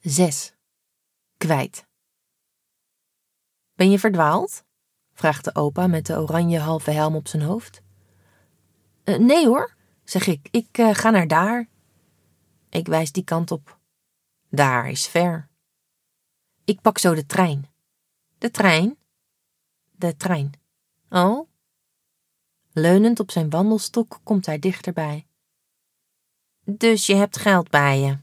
6. Kwijt. Ben je verdwaald? Vraagt de opa met de oranje halve helm op zijn hoofd. Nee hoor, zeg ik. Ik ga naar daar. Ik wijs die kant op. Daar is ver. Ik pak zo de trein. De trein? De trein. Oh? Leunend op zijn wandelstok komt hij dichterbij. Dus je hebt geld bij je?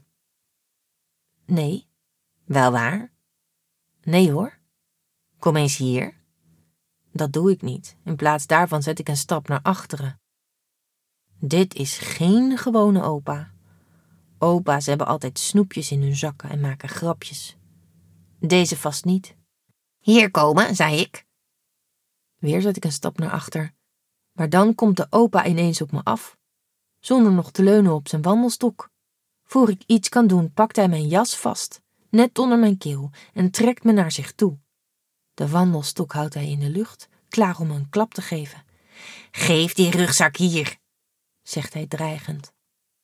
Nee. Wel waar? Nee hoor. Kom eens hier. Dat doe ik niet. In plaats daarvan zet ik een stap naar achteren. Dit is geen gewone opa. Opa's hebben altijd snoepjes in hun zakken en maken grapjes. Deze vast niet. Hier komen, zei ik. Weer zet ik een stap naar achter. Maar dan komt de opa ineens op me af, zonder nog te leunen op zijn wandelstok. Voor ik iets kan doen, pakt hij mijn jas vast, net onder mijn keel, en trekt me naar zich toe. De wandelstok houdt hij in de lucht, klaar om een klap te geven. Geef die rugzak hier, zegt hij dreigend.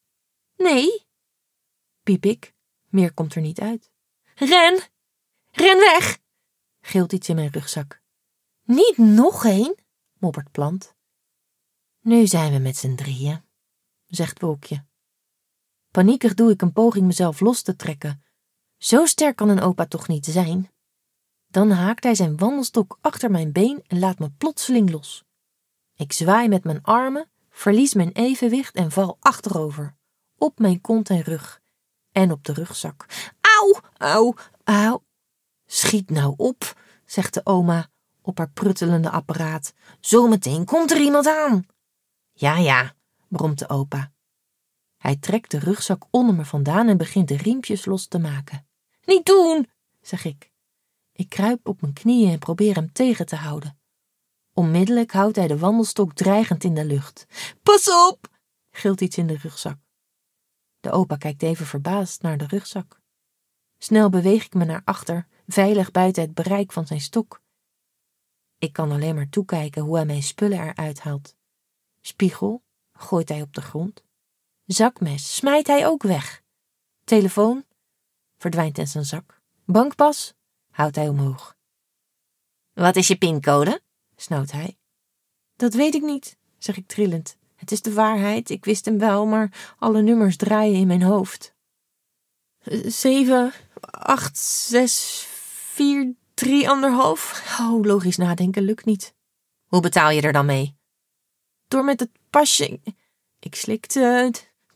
Nee, piep ik, meer komt er niet uit. Ren! Ren weg! Gilt iets in mijn rugzak. Niet nog één, moppert Plant. Nu zijn we met z'n drieën, zegt Wolkje. Paniekig doe ik een poging mezelf los te trekken. Zo sterk kan een opa toch niet zijn? Dan haakt hij zijn wandelstok achter mijn been en laat me plotseling los. Ik zwaai met mijn armen, verlies mijn evenwicht en val achterover. Op mijn kont en rug. En op de rugzak. Auw, auw, auw. Schiet nou op, zegt de oma op haar pruttelende apparaat. Zometeen komt er iemand aan. Ja, bromt de opa. Hij trekt de rugzak onder me vandaan en begint de riempjes los te maken. Niet doen, zeg ik. Ik kruip op mijn knieën en probeer hem tegen te houden. Onmiddellijk houdt hij de wandelstok dreigend in de lucht. Pas op, gilt iets in de rugzak. De opa kijkt even verbaasd naar de rugzak. Snel beweeg ik me naar achter, veilig buiten het bereik van zijn stok. Ik kan alleen maar toekijken hoe hij mijn spullen eruit haalt. Spiegel gooit hij op de grond. Zakmes smijt hij ook weg. Telefoon verdwijnt in zijn zak. Bankpas houdt hij omhoog. Wat is je pincode? Snauwt hij. Dat weet ik niet, zeg ik trillend. Het is de waarheid, ik wist hem wel, maar alle nummers draaien in mijn hoofd. 7, 8, 6, 4, 3,5. Oh, logisch nadenken lukt niet. Hoe betaal je er dan mee? Door met het pasje. Ik slik te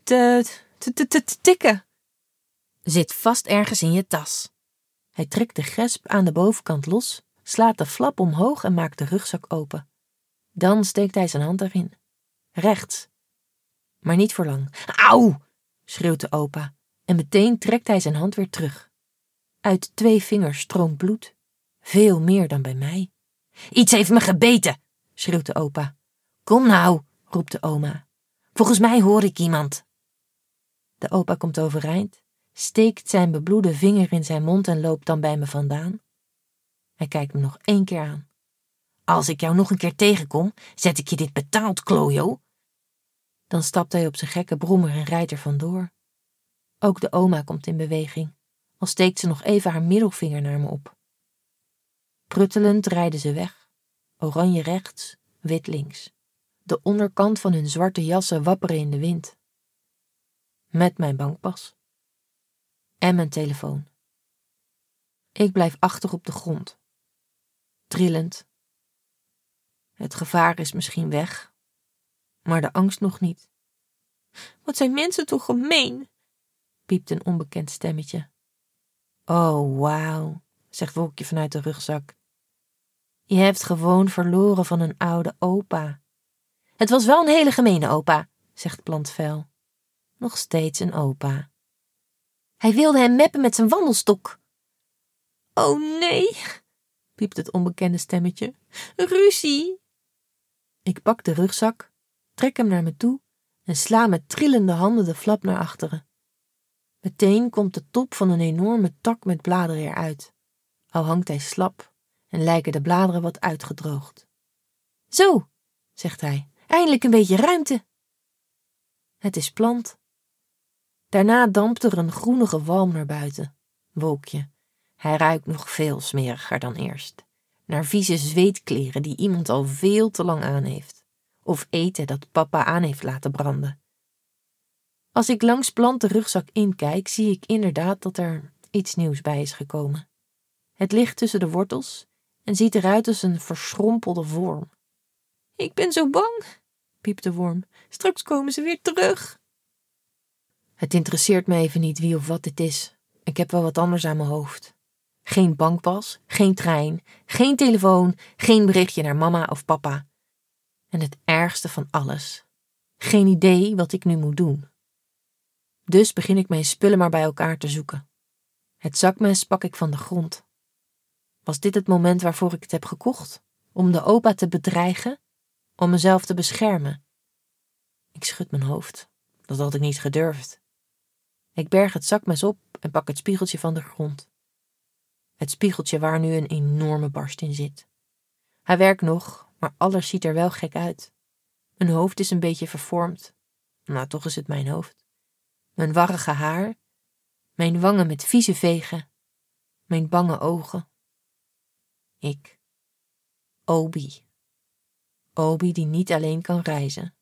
tikken. Zit vast ergens in je tas. Hij trekt de gesp aan de bovenkant los, slaat de flap omhoog en maakt de rugzak open. Dan steekt hij zijn hand erin. Rechts. Maar niet voor lang. Auw! Schreeuwt de opa. En meteen trekt hij zijn hand weer terug. Uit 2 vingers stroomt bloed. Veel meer dan bij mij. Iets heeft me gebeten, schreeuwt de opa. Kom nou, roept de oma. Volgens mij hoor ik iemand. De opa komt overeind, steekt zijn bebloede vinger in zijn mond en loopt dan bij me vandaan. Hij kijkt me nog 1 keer aan. Als ik jou nog een keer tegenkom, zet ik je dit betaald, klojo. Dan stapt hij op zijn gekke brommer en rijdt er vandoor. Ook de oma komt in beweging, al steekt ze nog even haar middelvinger naar me op. Pruttelend rijden ze weg, oranje rechts, wit links. De onderkant van hun zwarte jassen wapperen in de wind. Met mijn bankpas. En mijn telefoon. Ik blijf achter op de grond. Trillend. Het gevaar is misschien weg, maar de angst nog niet. Wat zijn mensen toch gemeen, piept een onbekend stemmetje. Oh, wauw, zegt Wolkje vanuit de rugzak. Je hebt gewoon verloren van een oude opa. Het was wel een hele gemene opa, zegt Plant fel. Nog steeds een opa. Hij wilde hem meppen met zijn wandelstok. Oh nee, piept het onbekende stemmetje. Ruzie. Ik pak de rugzak, trek hem naar me toe en sla met trillende handen de flap naar achteren. Meteen komt de top van een enorme tak met bladeren eruit. Al hangt hij slap en lijken de bladeren wat uitgedroogd. Zo, zegt hij, eindelijk een beetje ruimte. Het is Plant. Daarna dampt er een groenige walm naar buiten. Wolkje. Hij ruikt nog veel smeriger dan eerst. Naar vieze zweetkleren die iemand al veel te lang aan heeft. Of eten dat papa aan heeft laten branden. Als ik langs Plant de rugzak inkijk, zie ik inderdaad dat er iets nieuws bij is gekomen. Het ligt tussen de wortels en ziet eruit als een verschrompelde worm. Ik ben zo bang, piept de worm. Straks komen ze weer terug. Het interesseert me even niet wie of wat dit is. Ik heb wel wat anders aan mijn hoofd. Geen bankpas, geen trein, geen telefoon, geen berichtje naar mama of papa. En het ergste van alles. Geen idee wat ik nu moet doen. Dus begin ik mijn spullen maar bij elkaar te zoeken. Het zakmes pak ik van de grond. Was dit het moment waarvoor ik het heb gekocht? Om de opa te bedreigen? Om mezelf te beschermen? Ik schud mijn hoofd. Dat had ik niet gedurfd. Ik berg het zakmes op en pak het spiegeltje van de grond. Het spiegeltje waar nu een enorme barst in zit. Hij werkt nog, maar alles ziet er wel gek uit. Mijn hoofd is een beetje vervormd. Nou, toch is het mijn hoofd. Mijn warrige haar. Mijn wangen met vieze vegen. Mijn bange ogen. Ik. Obi. Obi die niet alleen kan reizen.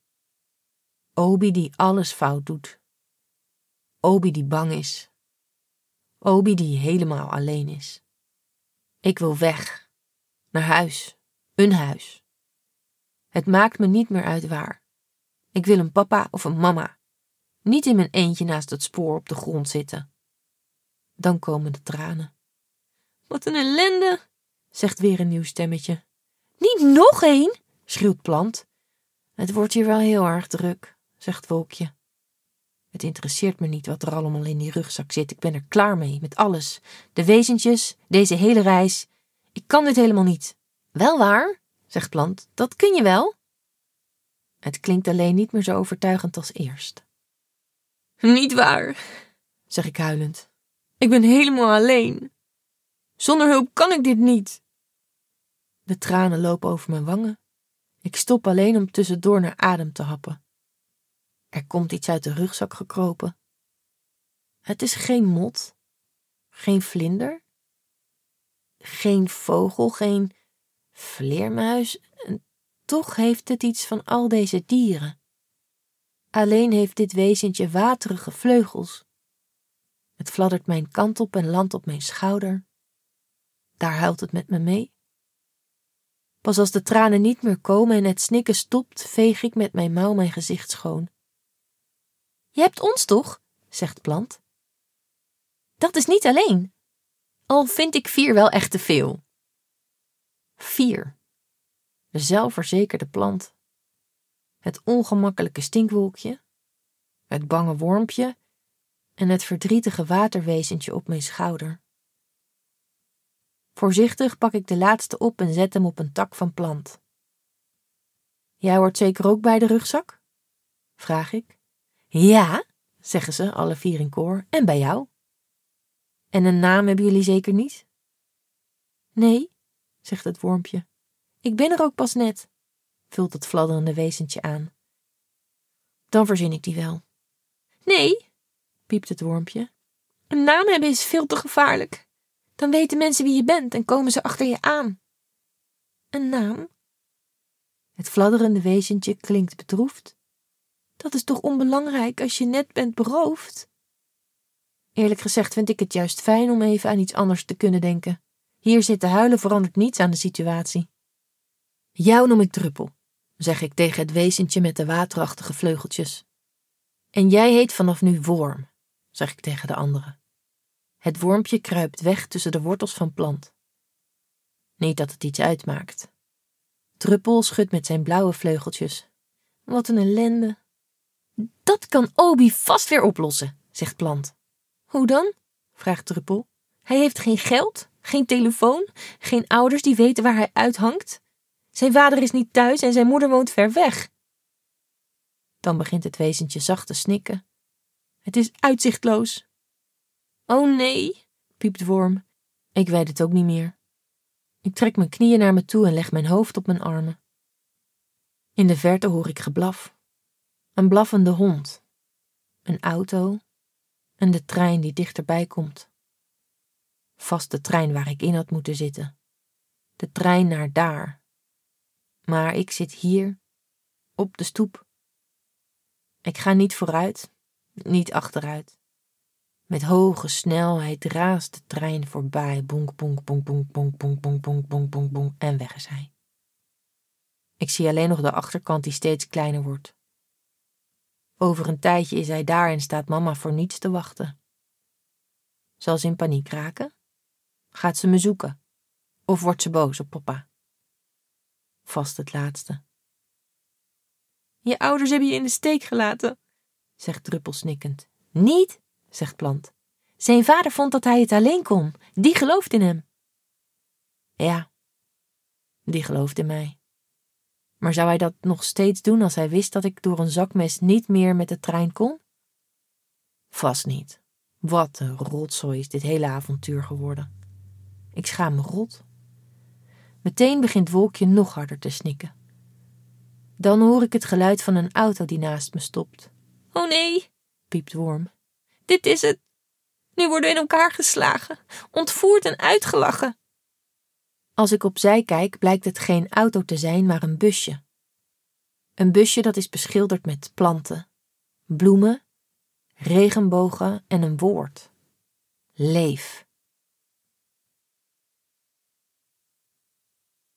Obi die alles fout doet. Obi die bang is. Obi die helemaal alleen is. Ik wil weg. Naar huis. Een huis. Het maakt me niet meer uit waar. Ik wil een papa of een mama. Niet in mijn eentje naast het spoor op de grond zitten. Dan komen de tranen. Wat een ellende, zegt weer een nieuw stemmetje. Niet nog één, schreeuwt Plant. Het wordt hier wel heel erg druk, zegt Wolkje. Het interesseert me niet wat er allemaal in die rugzak zit. Ik ben er klaar mee, met alles. De wezentjes, deze hele reis. Ik kan dit helemaal niet. Wel waar, zegt Plant, dat kun je wel. Het klinkt alleen niet meer zo overtuigend als eerst. Niet waar, zeg ik huilend. Ik ben helemaal alleen. Zonder hulp kan ik dit niet. De tranen lopen over mijn wangen. Ik stop alleen om tussendoor naar adem te happen. Er komt iets uit de rugzak gekropen. Het is geen mot, geen vlinder, geen vogel, geen vleermuis. En toch heeft het iets van al deze dieren. Alleen heeft dit wezentje waterige vleugels. Het fladdert mijn kant op en landt op mijn schouder. Daar huilt het met me mee. Pas als de tranen niet meer komen en het snikken stopt, veeg ik met mijn mouw mijn gezicht schoon. Je hebt ons toch, zegt Plant. Dat is niet alleen. Al vind ik 4 wel echt te veel. 4. De zelfverzekerde Plant. Het ongemakkelijke stinkwolkje. Het bange wormpje. En het verdrietige waterwezentje op mijn schouder. Voorzichtig pak ik de laatste op en zet hem op een tak van Plant. Jij hoort zeker ook bij de rugzak? Vraag ik. Ja, zeggen ze, alle 4 in koor, en bij jou. En een naam hebben jullie zeker niet? Nee, zegt het wormpje. Ik ben er ook pas net, vult het fladderende wezentje aan. Dan verzin ik die wel. Nee, piept het wormpje. Een naam hebben is veel te gevaarlijk. Dan weten mensen wie je bent en komen ze achter je aan. Een naam? Het fladderende wezentje klinkt bedroefd. Dat is toch onbelangrijk als je net bent beroofd? Eerlijk gezegd vind ik het juist fijn om even aan iets anders te kunnen denken. Hier zitten huilen verandert niets aan de situatie. Jou noem ik Druppel, zeg ik tegen het wezentje met de waterachtige vleugeltjes. En jij heet vanaf nu Worm, zeg ik tegen de andere. Het wormpje kruipt weg tussen de wortels van Plant. Niet dat het iets uitmaakt. Druppel schudt met zijn blauwe vleugeltjes. Wat een ellende. Dat kan Obi vast weer oplossen, zegt Plant. Hoe dan? Vraagt Druppel. Hij heeft geen geld, geen telefoon, geen ouders die weten waar hij uithangt. Zijn vader is niet thuis en zijn moeder woont ver weg. Dan begint het wezentje zacht te snikken. Het is uitzichtloos. Oh nee, piept Worm. Ik weet het ook niet meer. Ik trek mijn knieën naar me toe en leg mijn hoofd op mijn armen. In de verte hoor ik geblaf. Een blaffende hond. Een auto. En de trein die dichterbij komt. Vast de trein waar ik in had moeten zitten. De trein naar daar. Maar ik zit hier, op de stoep. Ik ga niet vooruit, niet achteruit. Met hoge snelheid raast de trein voorbij. Bonk, bonk, bonk, bonk, bonk, bonk, bonk, bonk, bonk, bonk, bonk. En weg is hij. Ik zie alleen nog de achterkant die steeds kleiner wordt. Over een tijdje is hij daar en staat mama voor niets te wachten. Zal ze in paniek raken? Gaat ze me zoeken? Of wordt ze boos op papa? Vast het laatste. Je ouders hebben je in de steek gelaten, zegt Druppel snikkend. Niet, zegt Plant. Zijn vader vond dat hij het alleen kon. Die gelooft in hem. Ja, die gelooft in mij. Maar zou hij dat nog steeds doen als hij wist dat ik door een zakmes niet meer met de trein kon? Vast niet. Wat een rotzooi is dit hele avontuur geworden. Ik schaam me rot. Meteen begint Wolkje nog harder te snikken. Dan hoor ik het geluid van een auto die naast me stopt. Oh nee, piept Worm. Dit is het. Nu worden we in elkaar geslagen, ontvoerd en uitgelachen. Als ik opzij kijk, blijkt het geen auto te zijn, maar een busje. Een busje dat is beschilderd met planten, bloemen, regenbogen en een woord. Leef.